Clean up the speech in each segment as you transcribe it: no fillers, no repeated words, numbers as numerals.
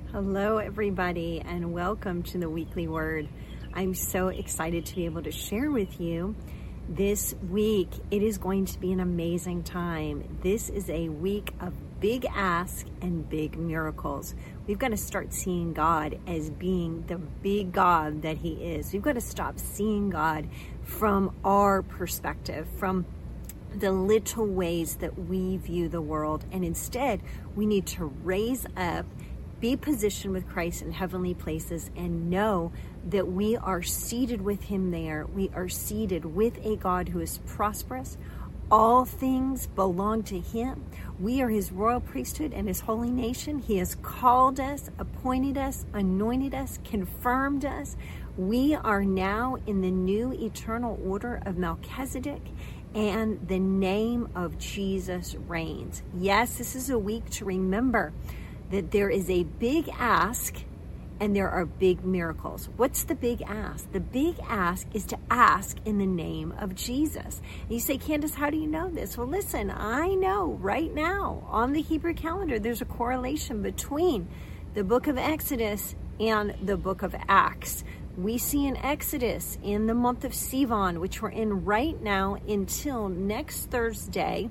Hello, everybody, and welcome to the Weekly Word. I'm so excited to be able to share with you this week. It is going to be an amazing time. This is a week of big ask and big miracles. We've got to start seeing God as being the big God that He is. We've got to stop seeing God from our perspective, from the little ways that we view the world, and instead we need to raise up, be positioned with Christ in heavenly places, and know that we are seated with Him there. We are seated with a God who is prosperous. All things belong to Him. We are His royal priesthood and His holy nation. He has called us, appointed us, anointed us, confirmed us. We are now in the new eternal order of Melchizedek, and the name of Jesus reigns. Yes, this is a week to remember that there is a big ask and there are big miracles. What's the big ask? The big ask is to ask in the name of Jesus. And you say, Candace, how do you know this? Well, listen, I know right now on the Hebrew calendar, there's a correlation between the book of Exodus and the book of Acts. We see in Exodus in the month of Sivan, which we're in right now until next Thursday,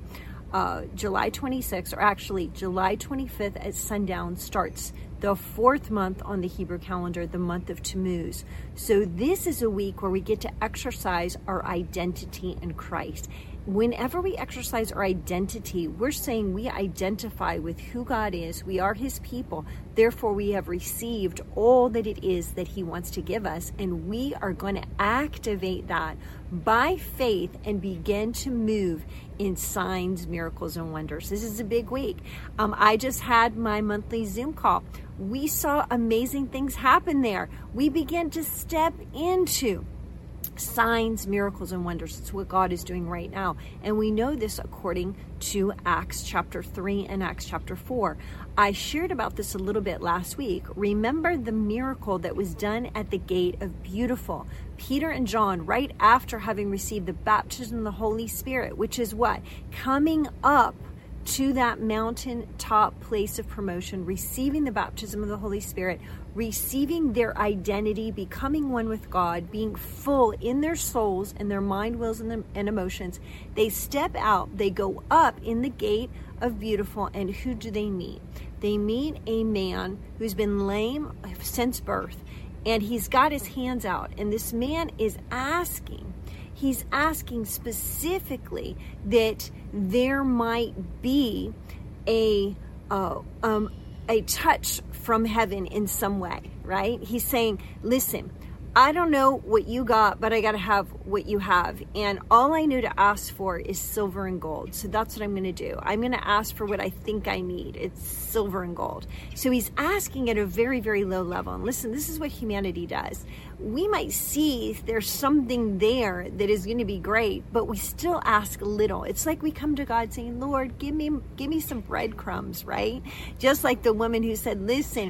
July 26th, or actually July 25th at sundown starts the fourth month on the Hebrew calendar, the month of Tammuz. So this is a week where we get to exercise our identity in Christ. Whenever we exercise our identity, we're saying we identify with who God is. We are His people. Therefore, we have received all that it is that He wants to give us. And we are going to activate that by faith and begin to move in signs, miracles, and wonders. This is a big week. I just had my monthly Zoom call. We saw amazing things happen there. We began to step into signs, miracles, and wonders. It's what God is doing right now. And we know this according to Acts chapter 3 and Acts chapter 4. I shared about this a little bit last week. Remember the miracle that was done at the gate of Beautiful. Peter and John, right after having received the baptism of the Holy Spirit, which is what? Coming up to that mountaintop place of promotion, receiving the baptism of the Holy Spirit, receiving their identity, becoming one with God, being full in their souls and their mind, wills, and emotions. They step out, they go up in the gate of Beautiful, and who do they meet? They meet a man who's been lame since birth, and he's got his hands out, and this man is asking. He's asking specifically that there might be a touch from heaven in some way, right? He's saying, listen, I don't know what you got, but I got to have what you have. And all I know to ask for is silver and gold. So that's what I'm going to do. I'm going to ask for what I think I need. It's silver and gold. So he's asking at a very, very low level. And listen, this is what humanity does. We might see there's something there that is going to be great, but we still ask little. It's like we come to God saying, Lord, give me some breadcrumbs, right? Just like the woman who said, listen,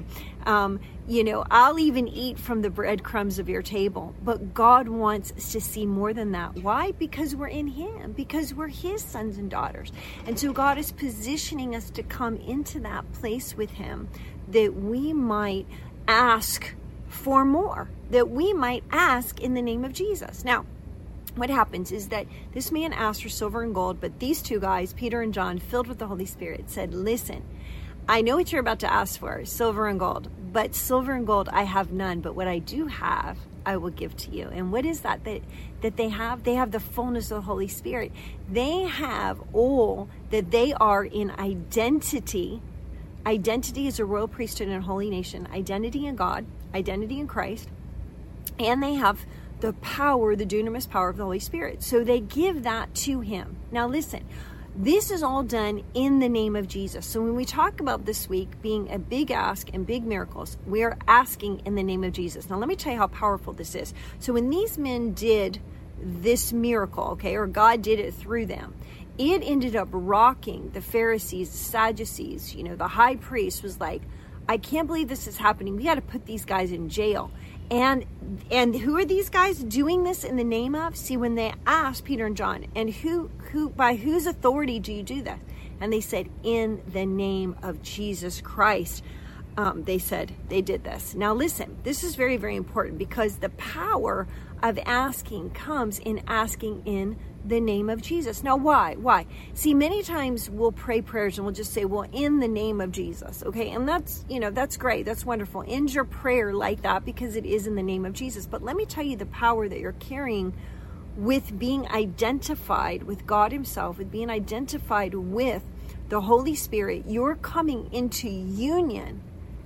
I'll even eat from the breadcrumbs of your table. But God wants us to see more than that. Why? Because we're in Him, because we're His sons and daughters. And so God is positioning us to come into that place with Him, that we might ask for more, that we might ask in the name of Jesus. Now, what happens is that this man asked for silver and gold, but these two guys, Peter and John, filled with the Holy Spirit, said, listen, I know what you're about to ask for, silver and gold, but silver and gold I have none, but what I do have, I will give to you. And what is that they have? They have the fullness of the Holy Spirit. They have all that they are in identity. Identity is a royal priesthood and a holy nation. Identity in God, identity in Christ. And they have the power, the dunamis power of the Holy Spirit. So they give that to Him. Now listen, this is all done in the name of Jesus. So when we talk about this week being a big ask and big miracles, we are asking in the name of Jesus. Now let me tell you how powerful this is. So when these men did this miracle, okay, or God did it through them, it ended up rocking the Pharisees, the Sadducees. The high priest was like, I can't believe this is happening. We got to put these guys in jail. And who are these guys doing this in the name of? See, when they asked Peter and John, and who by whose authority do you do that? And they said, in the name of Jesus Christ. they said they did this. Now listen, this is very, very important, because the power of asking comes in asking in the name of Jesus. Now, why? See, many times we'll pray prayers and we'll just say, well, in the name of Jesus. Okay. And that's, that's great. That's wonderful. End your prayer like that, because it is in the name of Jesus. But let me tell you the power that you're carrying with being identified with God himself, with being identified with the Holy Spirit. You're coming into union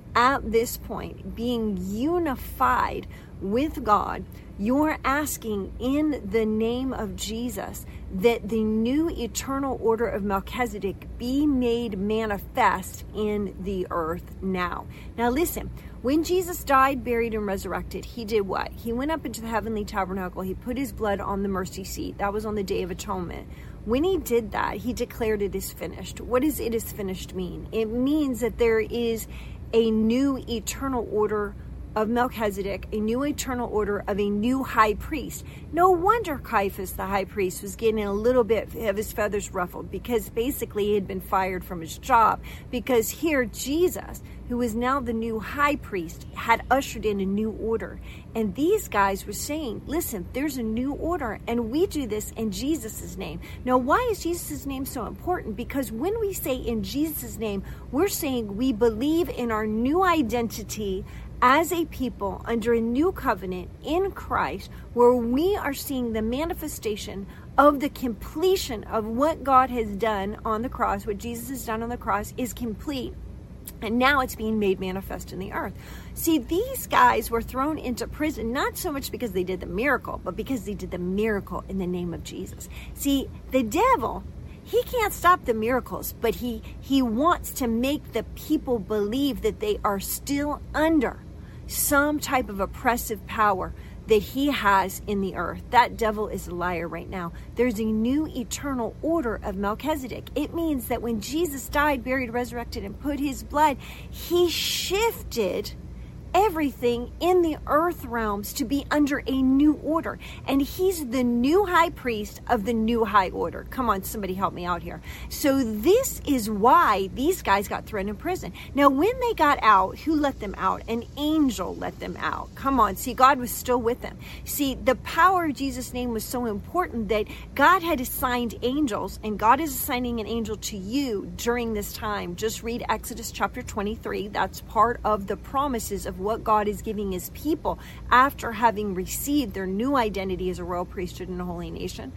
at this point, being unified with God. You're asking in the name of Jesus that the new eternal order of Melchizedek be made manifest in the earth now. Now listen, when Jesus died, buried, and resurrected, he did what? He went up into the heavenly tabernacle. He put his blood on the mercy seat. That was on the Day of Atonement. When he did that, he declared it is finished. What does it is finished mean? It means that there is a new eternal order of Melchizedek, a new eternal order of a new high priest. No wonder Caiaphas, the high priest, was getting a little bit of his feathers ruffled, because basically he had been fired from his job, because here Jesus, who is now the new high priest, had ushered in a new order. And these guys were saying, listen, there's a new order, and we do this in Jesus' name. Now, why is Jesus' name so important? Because when we say in Jesus' name, we're saying we believe in our new identity as a people under a new covenant in Christ, where we are seeing the manifestation of the completion of what God has done on the cross. What Jesus has done on the cross is complete. And now it's being made manifest in the earth. See, these guys were thrown into prison, not so much because they did the miracle, but because they did the miracle in the name of Jesus. See, the devil, he can't stop the miracles, but he wants to make the people believe that they are still under some type of oppressive power that he has in the earth. That devil is a liar right now. There's a new eternal order of Melchizedek. It means that when Jesus died, buried, resurrected, and put his blood, he shifted everything in the earth realms to be under a new order. And he's the new high priest of the new high order. Come on, somebody help me out here. So this is why these guys got thrown in prison. Now, when they got out, who let them out? An angel let them out. Come on. See, God was still with them. See, the power of Jesus' name was so important that God had assigned angels, and God is assigning an angel to you during this time. Just read Exodus chapter 23. That's part of the promises of what God is giving his people after having received their new identity as a royal priesthood and a holy nation.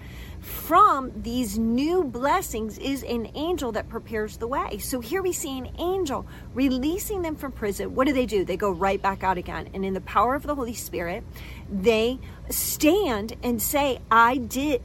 From these new blessings is an angel that prepares the way. So here we see an angel releasing them from prison. What do? They go right back out again. And in the power of the Holy Spirit, they stand and say, I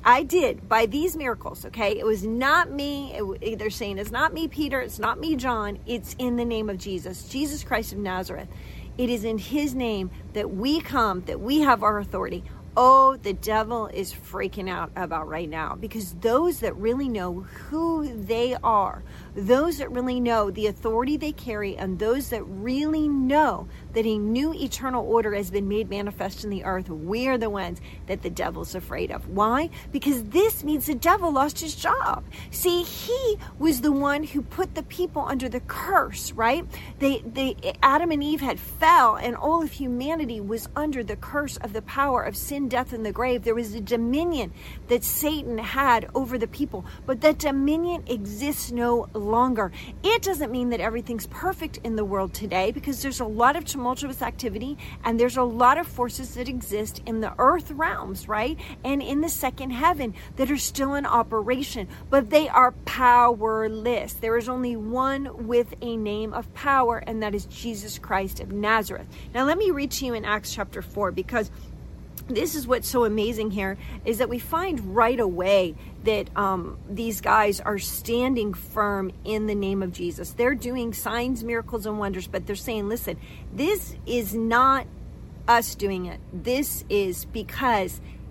did by these miracles. Okay. It was not me. They're saying it's not me, Peter. It's not me, John. It's in the name of Jesus, Jesus Christ of Nazareth. It is in his name that we come, that we have our authority. Oh, the devil is freaking out about right now, because those that really know who they are, those that really know the authority they carry, and those that really know that a new eternal order has been made manifest in the earth, we are the ones that the devil's afraid of. Why? Because this means the devil lost his job. See, he was the one who put the people under the curse, right? Adam and Eve had fell, and all of humanity was under the curse of the power of sin, death, and the grave. There was a dominion that Satan had over the people, but that dominion exists no longer. It doesn't mean that everything's perfect in the world today, because there's a lot of tumultuous activity, and there's a lot of forces that exist in the earth realms, right? And in the second heaven that are still in operation, but they are powerless. There is only one with a name of power, and that is Jesus Christ of Nazareth. Now let me read to you in Acts chapter 4, because this is what's so amazing here, is that we find right away that these guys are standing firm in the name of Jesus. They're doing signs, miracles, and wonders, but they're saying, listen, this is not us doing it. This is because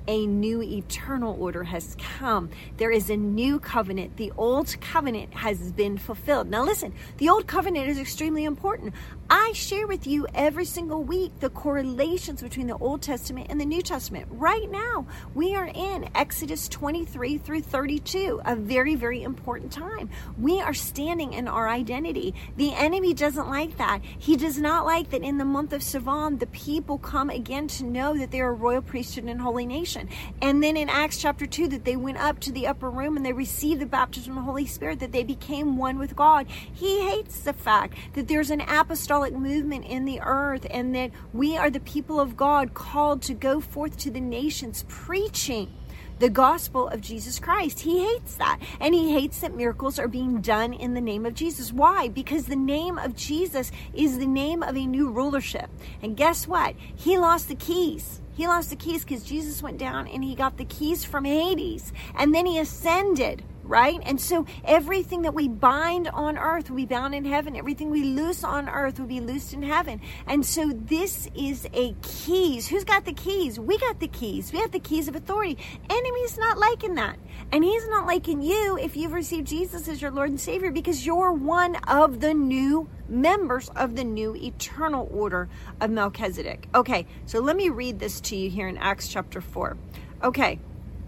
a new eternal order has come. There is a new covenant. The old covenant has been fulfilled. Now listen, the old covenant is extremely important. I share with you every single week the correlations between the Old Testament and the New Testament. Right now, we are in Exodus 23 through 32, a very, very important time. We are standing in our identity. The enemy doesn't like that. He does not like that in the month of Sivan, the people come again to know that they're a royal priesthood and holy nation. And then in Acts chapter 2, that they went up to the upper room and they received the baptism of the Holy Spirit, that they became one with God. He hates the fact that there's an apostolic movement in the earth and that we are the people of God called to go forth to the nations preaching the gospel of Jesus Christ. He hates that. And he hates that miracles are being done in the name of Jesus. Why? Because the name of Jesus is the name of a new rulership. And guess what? He lost the keys. He lost the keys because Jesus went down and he got the keys from Hades. And then he ascended, right? And so everything that we bind on earth will be bound in heaven. Everything we loose on earth will be loosed in heaven. And so this is a keys. Who's got the keys? We got the keys. We have the keys of authority. Enemy's not liking that. And he's not liking you if you've received Jesus as your Lord and Savior, because you're one of the new members of the new eternal order of Melchizedek. Okay, so let me read this to you here in Acts chapter 4. Okay.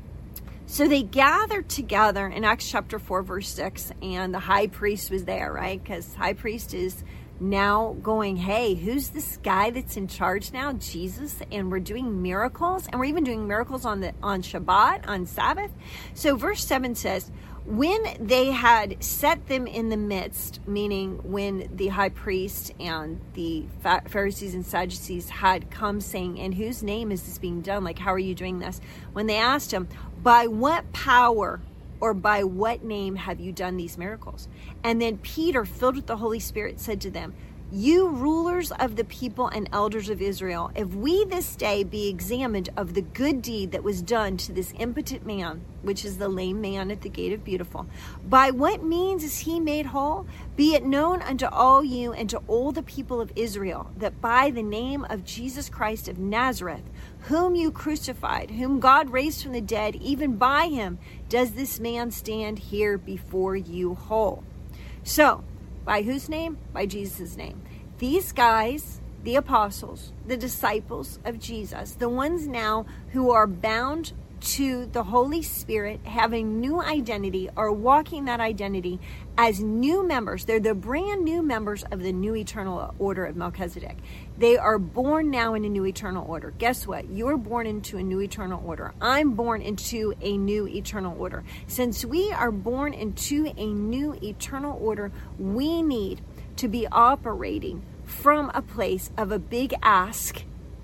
So they gathered together in Acts chapter 4, verse 6, and the high priest was there, right? Because high priest is now going, hey, who's this guy that's in charge now? Jesus. And we're doing miracles, and we're even doing miracles on Shabbat, on Sabbath. So verse 7 says, when they had set them in the midst, meaning when the high priest and the Pharisees and Sadducees had come saying, in whose name is this being done? Like, how are you doing this? When they asked him, by what power or by what name have you done these miracles? And then Peter, filled with the Holy Spirit, said to them, you rulers of the people and elders of Israel, if we this day be examined of the good deed that was done to this impotent man, which is the lame man at the gate of Beautiful, by what means is he made whole? Be it known unto all you and to all the people of Israel, that by the name of Jesus Christ of Nazareth, whom you crucified, whom God raised from the dead, even by him does this man stand here before you whole. So, by whose name? By Jesus' name. These guys, the apostles, the disciples of Jesus, the ones now who are bound to the Holy Spirit, having new identity, are walking that identity as new members. They're the brand new members of the new eternal order of Melchizedek. They are born now in a new eternal order. Guess what? You're born into a new eternal order. I'm born into a new eternal order. Since we are born into a new eternal order, we need to be operating from a place of a big ask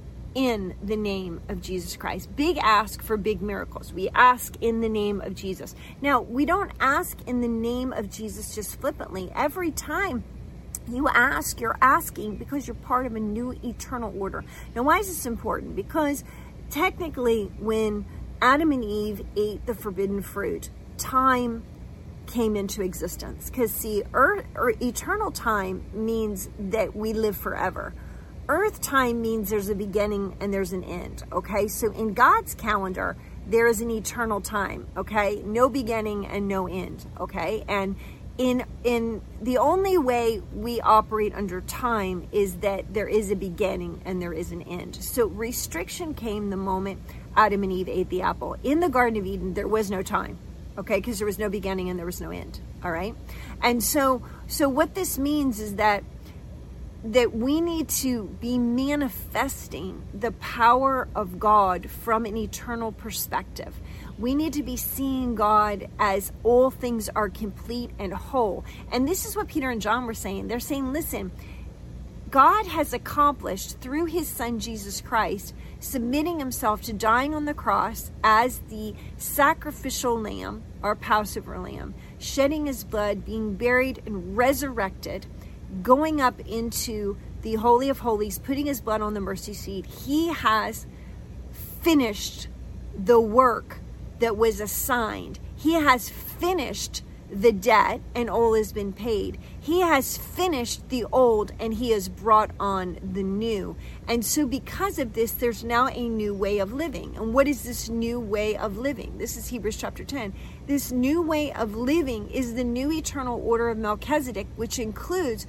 in the name of Jesus Christ. Big ask for big miracles. We ask in the name of Jesus. Now, we don't ask in the name of Jesus just flippantly. Every time you ask, you're asking because you're part of a new eternal order. Now, why is this important? Because technically, when Adam and Eve ate the forbidden fruit, time came into existence. Because see, eternal time means that we live forever. Earth time means there's a beginning and there's an end, okay? So in God's calendar, there is an eternal time, okay? No beginning and no end, okay? And in the only way we operate under time is that there is a beginning and there is an end. So restriction came the moment Adam and Eve ate the apple. In the Garden of Eden, there was no time, okay? Because there was no beginning and there was no end, all right? And so what this means is that we need to be manifesting the power of God from an eternal perspective. We need to be seeing God as all things are complete and whole. And this is what Peter and John were saying. They're saying, listen, God has accomplished through his son, Jesus Christ, submitting himself to dying on the cross as the sacrificial lamb, our Passover lamb, shedding his blood, being buried and resurrected, going up into the Holy of Holies, putting his blood on the mercy seat. He has finished the work that was assigned. He has finished the debt and all has been paid. He has finished the old and he has brought on the new. And so because of this, there's now a new way of living. And what is this new way of living? This is Hebrews chapter 10. This new way of living is the new eternal order of Melchizedek, which includes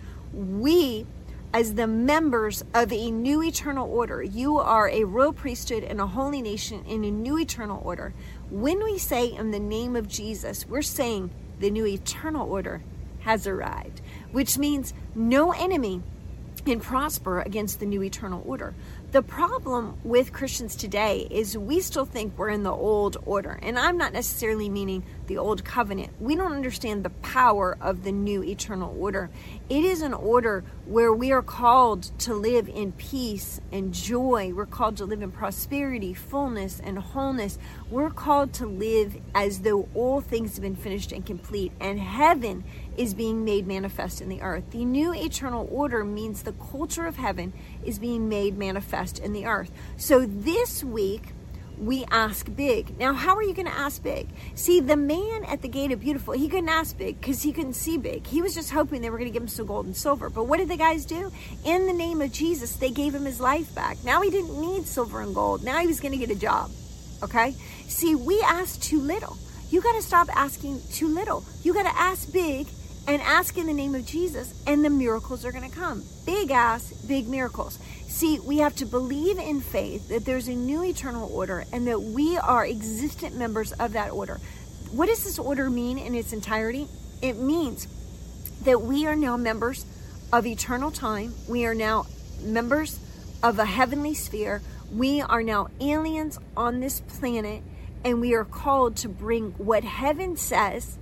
we as the members of a new eternal order. You are a royal priesthood and a holy nation in a new eternal order. When we say in the name of Jesus, we're saying the new eternal order has arrived, which means no enemy can prosper against the new eternal order. The problem with Christians today is we still think we're in the old order. And I'm not necessarily meaning the old covenant. We don't understand the power of the new eternal order. It is an order where we are called to live in peace and joy. We're called to live in prosperity, fullness, and wholeness. We're called to live as though all things have been finished and complete, and heaven is being made manifest in the earth. The new eternal order means the culture of heaven is being made manifest in the earth. So this week, we ask big. Now, how are you going to ask big? See, the man at the gate of Beautiful, he couldn't ask big because he couldn't see big. He was just hoping they were going to give him some gold and silver. But what did the guys do? In the name of Jesus, they gave him his life back. Now he didn't need silver and gold. Now he was going to get a job. Okay? See, we ask too little. You got to stop asking too little. You got to ask big and ask in the name of Jesus, and the miracles are going to come. Big ask, big miracles. See, we have to believe in faith that there's a new eternal order and that we are existent members of that order. What does this order mean in its entirety? It means that we are now members of eternal time. We are now members of a heavenly sphere. We are now aliens on this planet, and we are called to bring what heaven says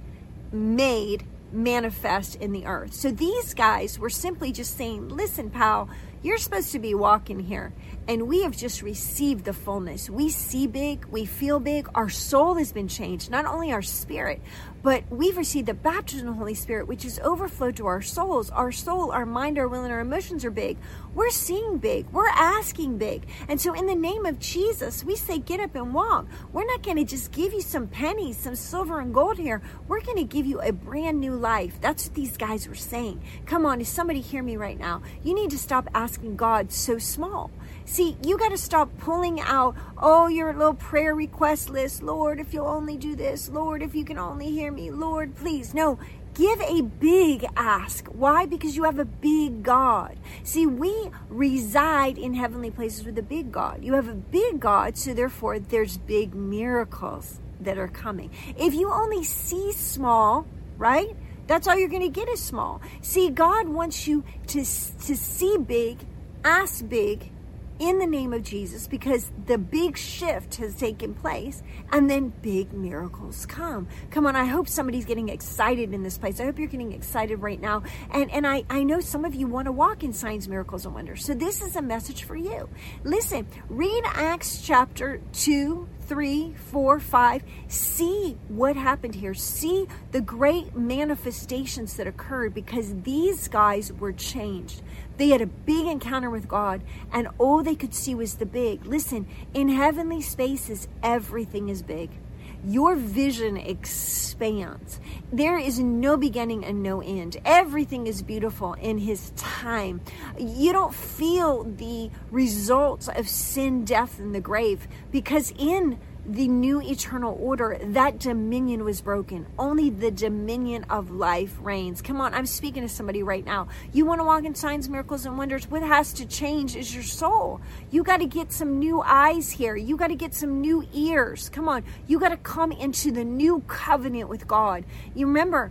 made manifest in the earth. So these guys were simply just saying, listen, pal, you're supposed to be walking here, and we have just received the fullness. We see big, we feel big, our soul has been changed, not only our spirit, but we've received the baptism of the Holy Spirit, which is overflowed to our souls. Our soul, our mind, our will, and our emotions are big. We're seeing big. We're asking big. And so in the name of Jesus, we say, get up and walk. We're not going to just give you some pennies, some silver and gold here. We're going to give you a brand new life. That's what these guys were saying. Come on, is somebody hear me right now? You need to stop asking God so small. See, you got to stop pulling out, your little prayer request list. Lord, if you'll only do this. Lord, if you can only hear me. Lord, please. No, give a big ask. Why? Because you have a big God. See, we reside in heavenly places with a big God. You have a big God, so therefore there's big miracles that are coming. If you only see small, right? That's all you're going to get is small. See, God wants you to see big, ask big, in the name of Jesus, because the big shift has taken place, and then big miracles come. Come on, I hope somebody's getting excited in this place. I hope you're getting excited right now. And I know some of you want to walk in signs, miracles, and wonders. So this is a message for you. Listen, read Acts chapter 2, 3, 4, 5. See what happened here. See the great manifestations that occurred because these guys were changed. They had a big encounter with God, and all they could see was the big. Listen, in heavenly spaces, everything is big. Your vision expands. There is no beginning and no end. Everything is beautiful in His time. You don't feel the results of sin, death, and the grave, because in the new eternal order, that dominion was broken. Only the dominion of life reigns. Come on, I'm speaking to somebody right now. You want to walk in signs, miracles, and wonders. What has to change is your soul. You got to get some new eyes here. You got to get some new ears. Come on, you got to come into the new covenant with God. You remember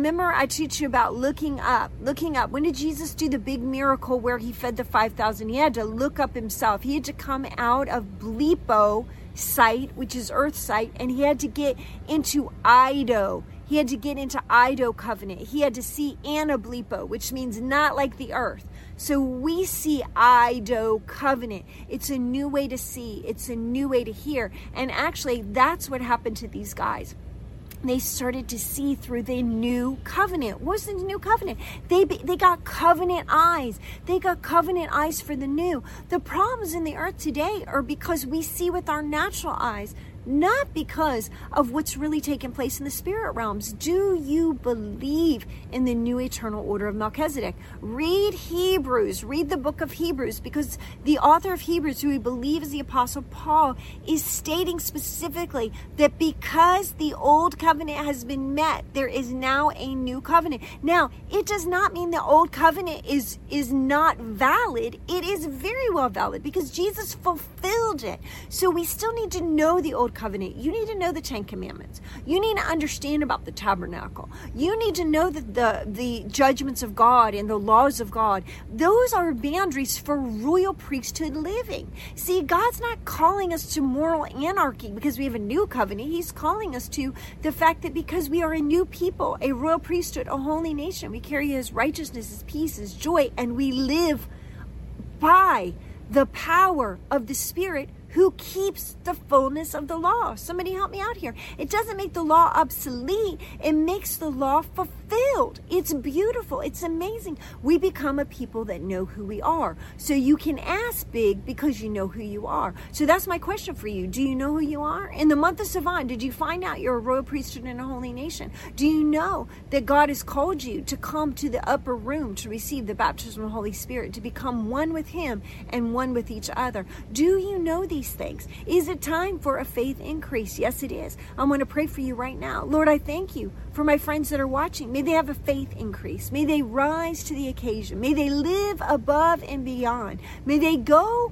I teach you about looking up. When did Jesus do the big miracle where He fed the 5,000? He had to look up Himself. He had to come out of bleepo sight, which is earth sight, and he had to get into Ido. He had to get into Ido covenant. He had to see Anablepo, which means not like the earth. So we see Ido covenant. It's a new way to see. It's a new way to hear. And actually, that's what happened to these guys. They started to see through the new covenant. What's the new covenant? They got covenant eyes. They got covenant eyes for the new. The problems in the earth today are because we see with our natural eyes, not because of what's really taking place in the spirit realms. Do you believe in the new eternal order of Melchizedek? Read Hebrews, read the book of Hebrews, because the author of Hebrews, who we believe is the Apostle Paul, is stating specifically that because the old covenant has been met, there is now a new covenant. Now, it does not mean the old covenant is not valid. It is very well valid because Jesus fulfilled it. So we still need to know the old covenant. You need to know the 10 Commandments. You need to understand about the tabernacle. You need to know the judgments of God and the laws of God. Those are boundaries for royal priesthood living. See, God's not calling us to moral anarchy because we have a new covenant. He's calling us to the fact that because we are a new people, a royal priesthood, a holy nation, we carry his righteousness, his peace, his joy, and we live by the power of the Spirit who keeps the fullness of the law. Somebody help me out here. It doesn't make the law obsolete. It makes the law fulfilled. It's beautiful. It's amazing. We become a people that know who we are. So you can ask big because you know who you are. So that's my question for you. Do you know who you are? In the month of Sivan, did you find out you're a royal priesthood and a holy nation? Do you know that God has called you to come to the upper room to receive the baptism of the Holy Spirit, to become one with him and one with each other? Do you know these things? Is it time for a faith increase? Yes, it is. I'm going to pray for you right now. Lord, I thank you for my friends that are watching. May they have a faith increase. May they rise to the occasion. May they live above and beyond. May they go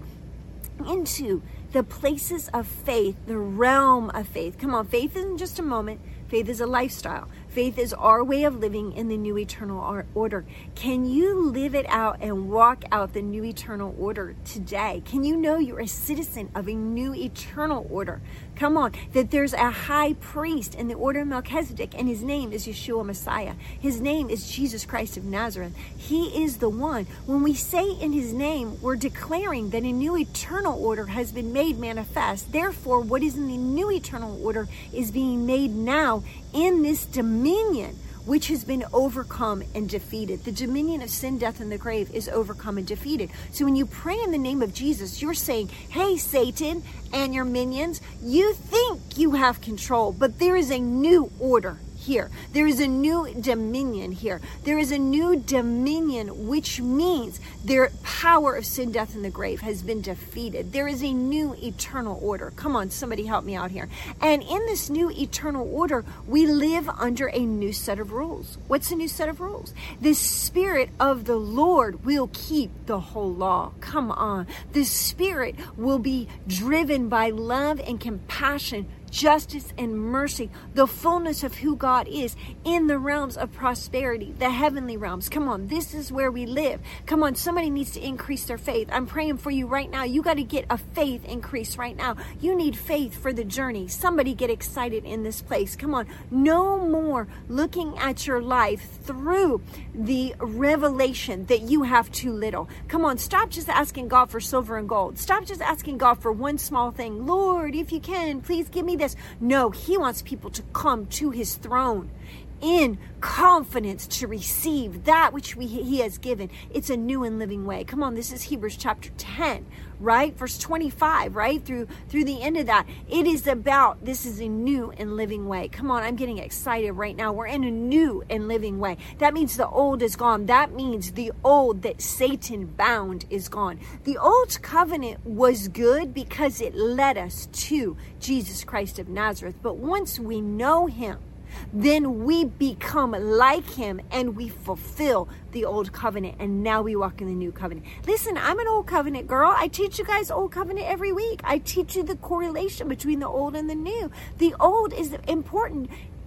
into the places of faith, the realm of faith. Come on, faith isn't just a moment. Faith is a lifestyle. Faith is our way of living in the new eternal order. Can you live it out and walk out the new eternal order today? Can you know you're a citizen of a new eternal order? Come on, that there's a high priest in the order of Melchizedek, and his name is Yeshua Messiah. His name is Jesus Christ of Nazareth. He is the one. When we say in his name, we're declaring that a new eternal order has been made manifest. Therefore, what is in the new eternal order is being made now in this dominion, which has been overcome and defeated. The dominion of sin, death, and the grave is overcome and defeated. So when you pray in the name of Jesus, you're saying, hey, Satan and your minions, you think you have control, but there is a new order here. There is a new dominion here. There is a new dominion, which means their power of sin, death, and the grave has been defeated. There is a new eternal order. Come on, somebody help me out here. And in this new eternal order, we live under a new set of rules. What's a new set of rules? The Spirit of the Lord will keep the whole law. Come on. The Spirit will be driven by love and compassion, justice and mercy, the fullness of who God is in the realms of prosperity, the heavenly realms. Come on, this is where we live. Come on, somebody needs to increase their faith. I'm praying for you right now. You got to get a faith increase right now. You need faith for the journey. Somebody get excited in this place. Come on, no more looking at your life through the revelation that you have too little. Come on, stop just asking God for silver and gold. Stop just asking God for one small thing. Lord, if you can, please give me this. No, he wants people to come to his throne in confidence to receive that which he has given. It's a new and living way. Come on, this is Hebrews chapter 10, right? Verse 25, right? Through the end of that. It is about, this is a new and living way. Come on, I'm getting excited right now. We're in a new and living way. That means the old is gone. That means the old that Satan bound is gone. The old covenant was good because it led us to Jesus Christ of Nazareth. But once we know him, then we become like him and we fulfill the old covenant, and now we walk in the new covenant. Listen, I'm an old covenant girl. I teach you guys old covenant every week. I teach you the correlation between the old and the new. The old is important.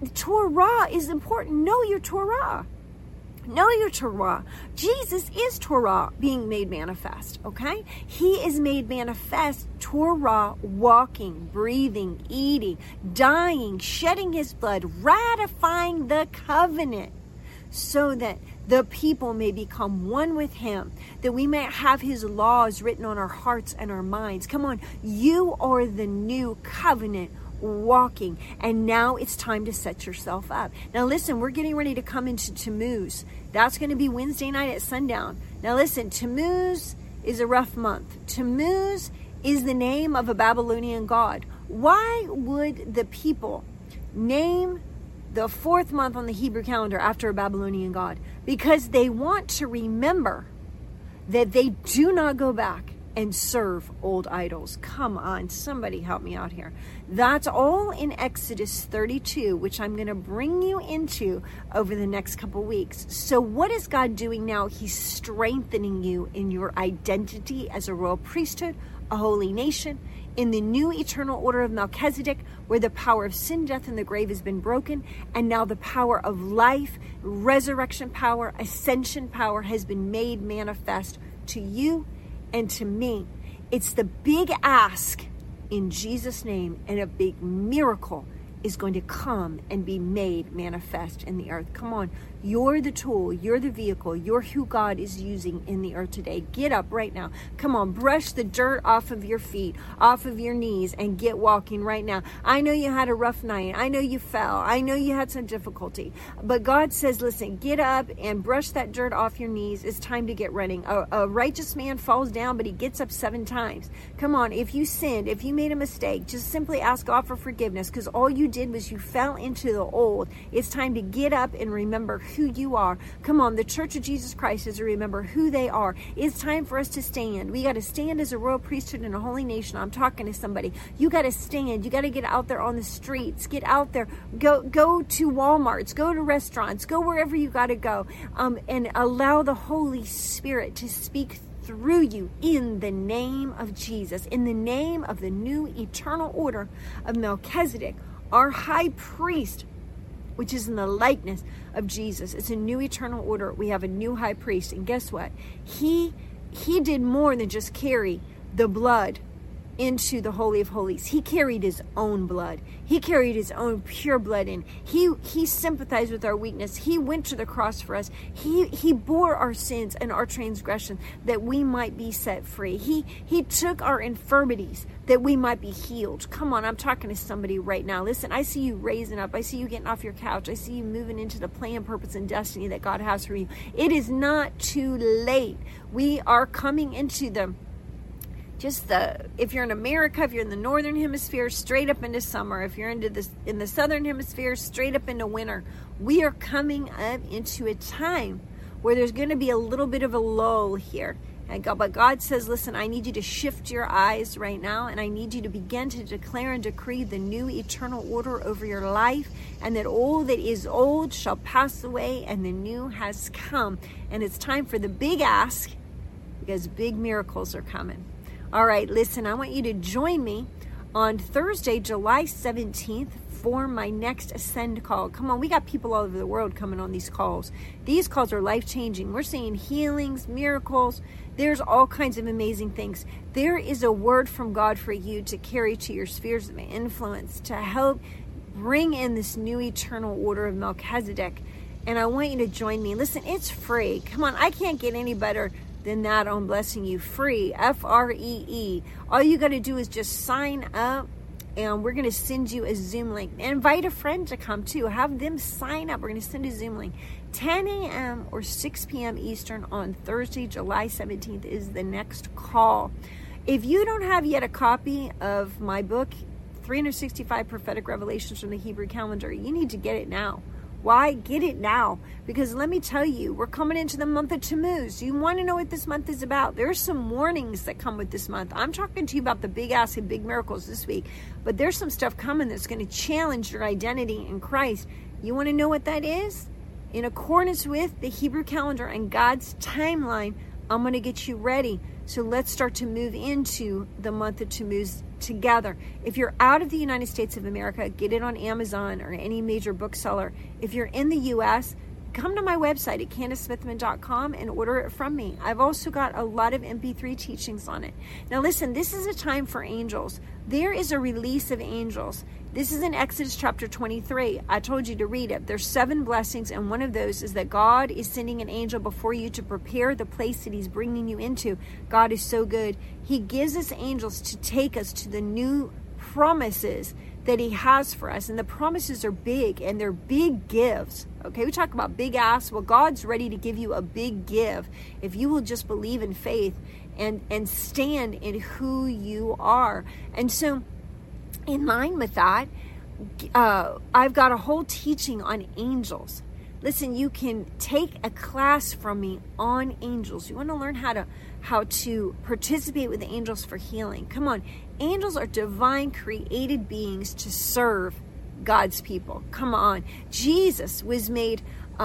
Torah is important. Know your Torah. Know your Torah. Jesus is Torah being made manifest, okay? He is made manifest, Torah, walking, breathing, eating, dying, shedding his blood, ratifying the covenant so that the people may become one with him, that we may have his laws written on our hearts and our minds. Come on, you are the new covenant walking, and now it's time to set yourself up. Now listen, we're getting ready to come into Tammuz. That's going to be Wednesday night at sundown. Now listen, Tammuz is a rough month. Tammuz is the name of a Babylonian god. Why would the people name the 4th month on the Hebrew calendar after a Babylonian god? Because they want to remember that they do not go back and serve old idols. Come on, somebody help me out here. That's all in Exodus 32, which I'm going to bring you into over the next couple weeks. So what is God doing now? He's strengthening you in your identity as a royal priesthood, a holy nation, in the new eternal order of Melchizedek, where the power of sin, death, and the grave has been broken, and now the power of life, resurrection power, ascension power has been made manifest to you and to me. It's the big ask in Jesus' name, and a big miracle is going to come and be made manifest in the earth. Come on, you're the tool, you're the vehicle, you're who God is using in the earth today. Get up right now. Come on, brush the dirt off of your feet, off of your knees, and get walking right now. I know you had a rough night. I know you fell. I know you had some difficulty. But God says, listen, get up and brush that dirt off your knees. It's time to get running. A righteous man falls down, but he gets up 7 times. Come on, if you sinned, if you made a mistake, just simply ask God for forgiveness, because all you did was you fell into the old. It's time to get up and remember who you are. Come on, the Church of Jesus Christ is to remember who they are. It's time for us to stand. We got to stand as a royal priesthood and a holy nation. I'm talking to somebody. You got to stand. You got to get out there on the streets. Get out there. Go to Walmarts. Go to restaurants. Go wherever you got to go. And allow the Holy Spirit to speak through you in the name of Jesus, in the name of the new eternal order of Melchizedek, our high priest, which is in the likeness of Jesus. It's a new eternal order. We have a new high priest. And guess what? He did more than just carry the blood into the Holy of Holies. He carried his own blood. He carried his own pure blood in. He sympathized with our weakness. He went to the cross for us. He bore our sins and our transgressions that we might be set free. He took our infirmities that we might be healed. Come on, I'm talking to somebody right now. Listen, I see you raising up. I see you getting off your couch. I see you moving into the plan, purpose, and destiny that God has for you. It is not too late. We are coming into if you're in America, if you're in the northern hemisphere, straight up into summer. If you're in the southern hemisphere, straight up into winter. We are coming up into a time where there's going to be a little bit of a lull here. But God says, listen, I need you to shift your eyes right now, and I need you to begin to declare and decree the new eternal order over your life, and that all that is old shall pass away and the new has come. And it's time for the big ask, because big miracles are coming. All right, listen, I want you to join me on Thursday, July 17th for my next Ascend call. Come on, we got people all over the world coming on these calls. These calls are life-changing. We're seeing healings, miracles. There's all kinds of amazing things. There is a word from God for you to carry to your spheres of influence to help bring in this new eternal order of Melchizedek. And I want you to join me. Listen, it's free. Come on, I can't get any better than that on blessing you. Free, Free. All you got to do is just sign up, and we're going to send you a Zoom link. Invite a friend to come too. Have them sign up. We're going to send a Zoom link. 10 a.m. or 6 p.m. Eastern on Thursday, July 17th is the next call. If you don't have yet a copy of my book, 365 Prophetic Revelations from the Hebrew Calendar, you need to get it now. Why? Get it now. Because let me tell you, we're coming into the month of Tammuz. You want to know what this month is about? There's some warnings that come with this month. I'm talking to you about the big ask and big miracles this week. But there's some stuff coming that's going to challenge your identity in Christ. You want to know what that is? In accordance with the Hebrew calendar and God's timeline, I'm going to get you ready. So let's start to move into the month of Tammuz together. If you're out of the United States of America, get it on Amazon or any major bookseller. If you're in the U.S., come to my website at CandaceSmithman.com and order it from me. I've also got a lot of MP3 teachings on it. Now listen, this is a time for angels. There is a release of angels. This is in Exodus chapter 23. I told you to read it. There's 7 blessings, and one of those is that God is sending an angel before you to prepare the place that he's bringing you into. God is so good. He gives us angels to take us to the new promises that he has for us. And the promises are big, and they're big gives. Okay, we talk about big asks. Well, God's ready to give you a big give if you will just believe in faith and stand in who you are. And so in line with that, I've got a whole teaching on angels. Listen, you can take a class from me on angels. You want to learn how to participate with the angels for healing. Come on. Angels are divine created beings to serve God's people. Come on. Jesus was made,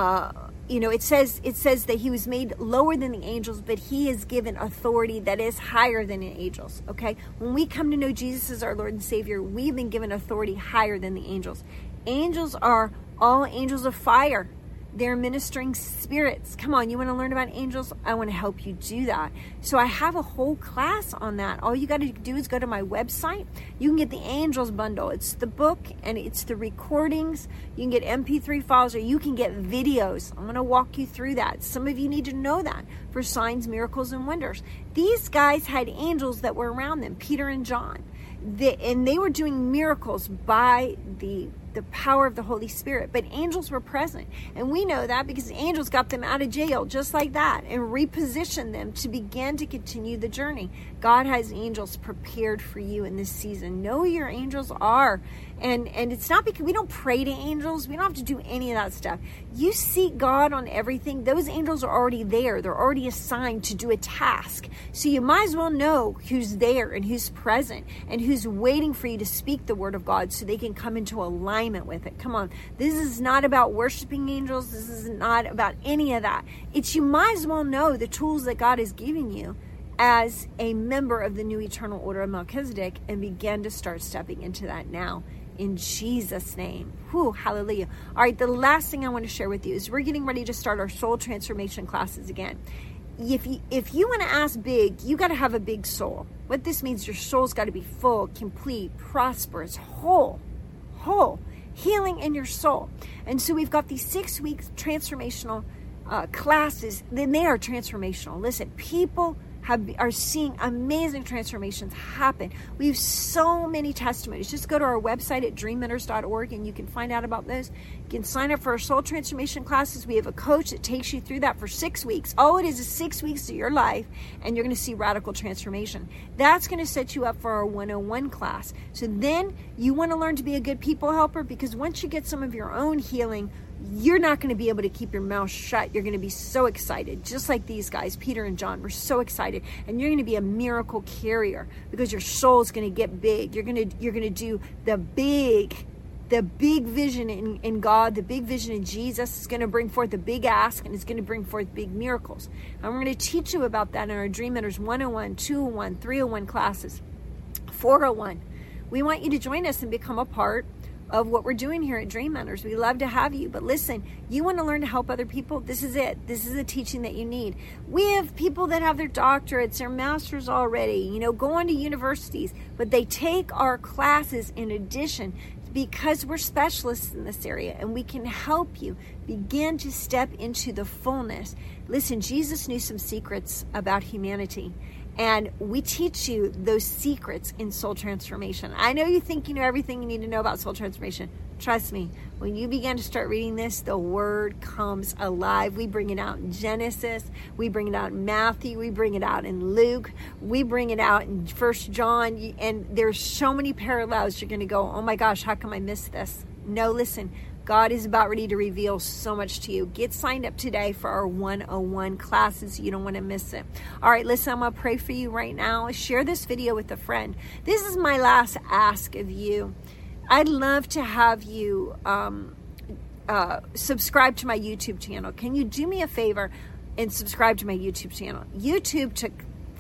it says that he was made lower than the angels, but he is given authority that is higher than the angels. Okay. When we come to know Jesus as our Lord and Savior, we've been given authority higher than the angels. Angels are all angels of fire. They're ministering spirits. Come on, you want to learn about angels? I want to help you do that. So I have a whole class on that. All you got to do is go to my website. You can get the Angels Bundle. It's the book and it's the recordings. You can get MP3 files or you can get videos. I'm going to walk you through that. Some of you need to know that for signs, miracles, and wonders. These guys had angels that were around them, Peter and John. They were doing miracles by the power of the Holy Spirit, but angels were present. And we know that because angels got them out of jail just like that and repositioned them to begin to continue the journey. God has angels prepared for you in this season. Know who your angels are. And it's not because we don't pray to angels. We don't have to do any of that stuff. You seek God on everything. Those angels are already there. They're already assigned to do a task. So you might as well know who's there and who's present and who's waiting for you to speak the word of God so they can come into alignment with it. Come on. This is not about worshiping angels. This is not about any of that. It's you might as well know the tools that God is giving you as a member of the new eternal order of Melchizedek and begin to start stepping into that now. In Jesus' name. Whew, hallelujah. All right, the last thing I want to share with you is we're getting ready to start our soul transformation classes again. If you want to ask big, you got to have a big soul. What this means, your soul's got to be full, complete, prosperous, whole, healing in your soul. And so we've got these 6 weeks transformational classes. Then they are transformational. Listen, people are seeing amazing transformations happen. We have so many testimonies. Just go to our website at dreammentors.org and you can find out about those. You can sign up for our soul transformation classes. We have a coach that takes you through that for 6 weeks. All it is 6 weeks of your life and you're going to see radical transformation. That's going to set you up for our 101 class. So then you want to learn to be a good people helper, because once you get some of your own healing, you're not going to be able to keep your mouth shut. You're going to be so excited, just like these guys, Peter and John, were so excited. And you're going to be a miracle carrier because your soul is going to get big. You're going to do the big vision in God, the big vision in Jesus is going to bring forth the big ask, and it's going to bring forth big miracles. And we're going to teach you about that in our Dream Mentors 101, 201, 301 classes, 401. We want you to join us and become a part of what we're doing here at Dream Mentors. We love to have you. But listen, you want to learn to help other people? This is it. This is the teaching that you need. We have people that have their doctorates, their masters already, go on to universities, but they take our classes in addition because we're specialists in this area and we can help you begin to step into the fullness. Listen, Jesus knew some secrets about humanity. And we teach you those secrets in soul transformation. I know you think you know everything you need to know about soul transformation. Trust me, when you begin to start reading this, the word comes alive. We bring it out in Genesis. We bring it out in Matthew. We bring it out in Luke. We bring it out in 1 John. And there's so many parallels. You're going to go, oh my gosh, how come I missed this? No, listen. God is about ready to reveal so much to you. Get signed up today for our 101 classes. You don't want to miss it. All right, listen, I'm going to pray for you right now. Share this video with a friend. This is my last ask of you. I'd love to have you subscribe to my YouTube channel. Can you do me a favor and subscribe to my YouTube channel? YouTube took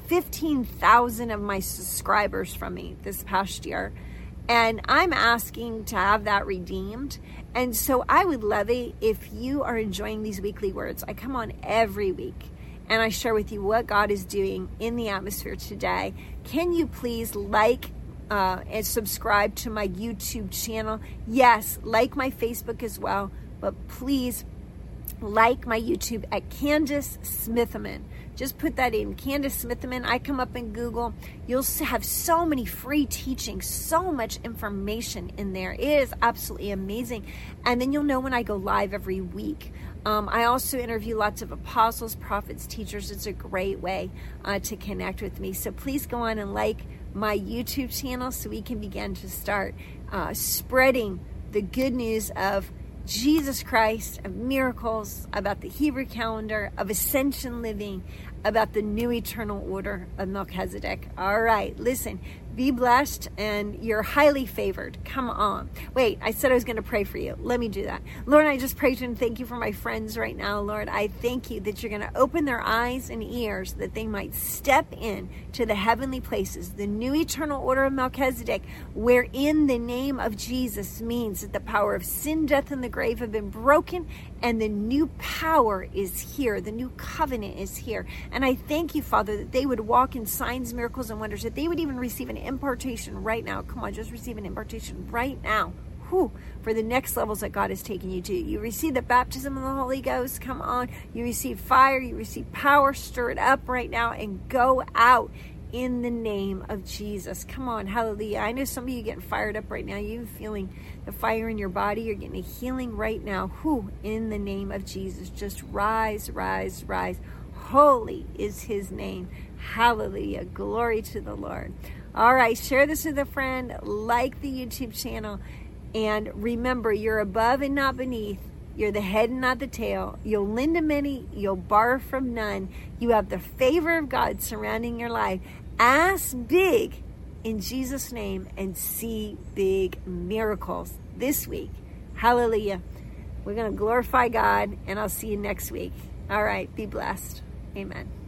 15,000 of my subscribers from me this past year. And I'm asking to have that redeemed. And so I would love it if you are enjoying these weekly words. I come on every week and I share with you what God is doing in the atmosphere today. Can you please like and subscribe to my YouTube channel? Yes, like my Facebook as well. But please like my YouTube at Candace Smitherman. Just put that in, Candace Smitherman. I come up in Google. You'll have so many free teachings, so much information in there. It is absolutely amazing. And then you'll know when I go live every week. I also interview lots of apostles, prophets, teachers. It's a great way to connect with me. So please go on and like my YouTube channel so we can begin to start spreading the good news of Jesus Christ, of miracles, about the Hebrew calendar, of ascension living, about the new eternal order of Melchizedek. All right, listen, be blessed, and you're highly favored. Come on. Wait, I said I was going to pray for you. Let me do that. Lord, I just praise you and thank you for my friends right now. Lord, I thank you that you're going to open their eyes and ears that they might step in to the heavenly places, the new eternal order of Melchizedek, wherein the name of Jesus means that the power of sin, death, and the grave have been broken, and the new power is here. The new covenant is here. And I thank you, Father, that they would walk in signs, miracles, and wonders, that they would even receive an impartation right now. Come on, just receive an impartation right now. For the next levels that God has taken you to. You receive the baptism of the Holy Ghost. Come on. You receive fire. You receive power. Stir it up right now and go out in the name of Jesus. Come on. Hallelujah. I know some of you getting fired up right now. You're feeling the fire in your body. You're getting a healing right now. In the name of Jesus. Just rise, rise, rise. Holy is his name. Hallelujah. Glory to the Lord. All right. Share this with a friend. Like the YouTube channel. And remember, you're above and not beneath. You're the head and not the tail. You'll lend to many. You'll borrow from none. You have the favor of God surrounding your life. Ask big in Jesus' name and see big miracles this week. Hallelujah. We're going to glorify God, and I'll see you next week. All right. Be blessed. Amen.